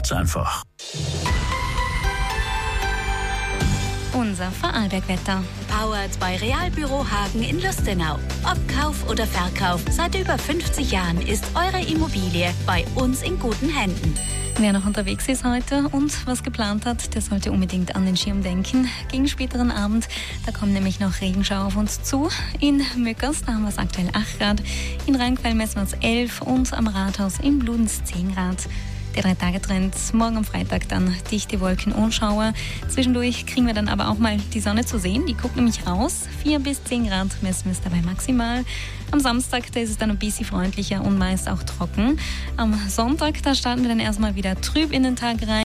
macht's einfach. Unser Vorarlberg-Wetter. Powered bei Realbüro Hagen in Lustenau. Ob Kauf oder Verkauf, seit über 50 Jahren ist eure Immobilie bei uns in guten Händen. Wer noch unterwegs ist heute und was geplant hat, der sollte unbedingt an den Schirm denken. Gegen späteren Abend, da kommen nämlich noch Regenschauer auf uns zu. In Mückers, da haben wir es aktuell 8 Grad. In Rheinquell messen wir es 11 und am Rathaus in Bludenz 10 Grad. Der 3-Tage-Trend, morgen am Freitag dann dichte Wolken und Schauer. Zwischendurch kriegen wir dann aber auch mal die Sonne zu sehen. Die guckt nämlich raus. 4 bis 10 Grad messen wir es dabei maximal. Am Samstag, da ist es dann ein bisschen freundlicher und meist auch trocken. Am Sonntag, da starten wir dann erstmal wieder trüb in den Tag rein.